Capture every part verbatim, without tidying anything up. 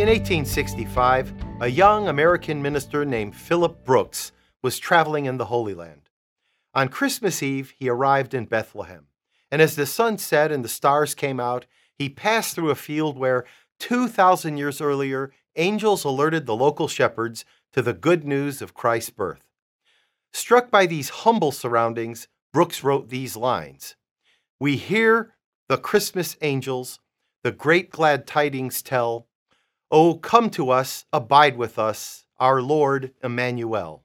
In eighteen sixty-five, a young American minister named Philip Brooks was traveling in the Holy Land. On Christmas Eve, he arrived in Bethlehem, and as the sun set and the stars came out, he passed through a field where, two thousand years earlier, angels alerted the local shepherds to the good news of Christ's birth. Struck by these humble surroundings, Brooks wrote these lines: "We hear the Christmas angels, the great glad tidings tell. Oh, come to us, abide with us, our Lord Emmanuel."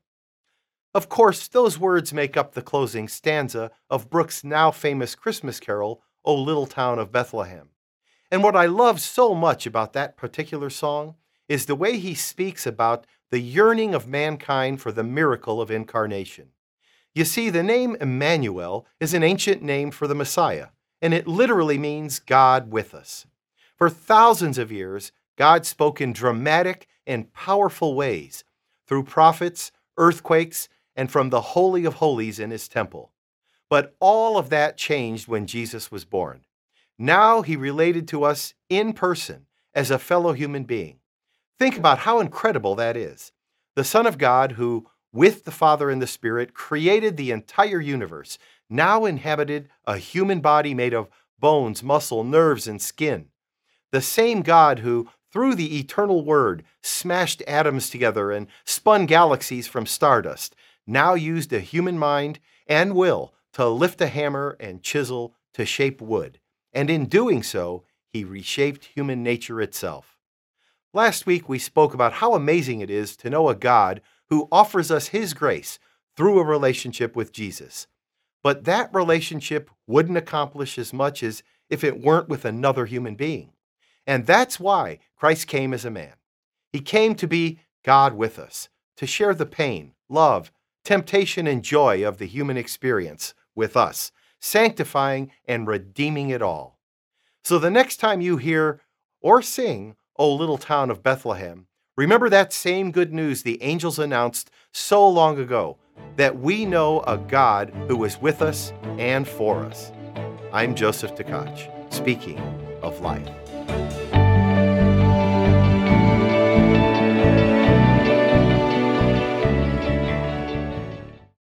Of course, those words make up the closing stanza of Brooks' now famous Christmas carol, "O Little Town of Bethlehem." And what I love so much about that particular song is the way he speaks about the yearning of mankind for the miracle of incarnation. You see, the name Emmanuel is an ancient name for the Messiah, and it literally means God with us. For thousands of years, God spoke in dramatic and powerful ways through prophets, earthquakes, and from the Holy of Holies in his temple. But all of that changed when Jesus was born. Now he related to us in person as a fellow human being. Think about how incredible that is. The Son of God, who, with the Father and the Spirit, created the entire universe, now inhabited a human body made of bones, muscle, nerves, and skin. The same God who, through the eternal Word, smashed atoms together and spun galaxies from stardust, now used a human mind and will to lift a hammer and chisel to shape wood. And in doing so, he reshaped human nature itself. Last week, we spoke about how amazing it is to know a God who offers us his grace through a relationship with Jesus. But that relationship wouldn't accomplish as much as if it weren't with another human being. And that's why Christ came as a man. He came to be God with us, to share the pain, love, temptation, and joy of the human experience with us, sanctifying and redeeming it all. So the next time you hear or sing, "O Little Town of Bethlehem," remember that same good news the angels announced so long ago, that we know a God who is with us and for us. I'm Joseph Tkach, speaking of life.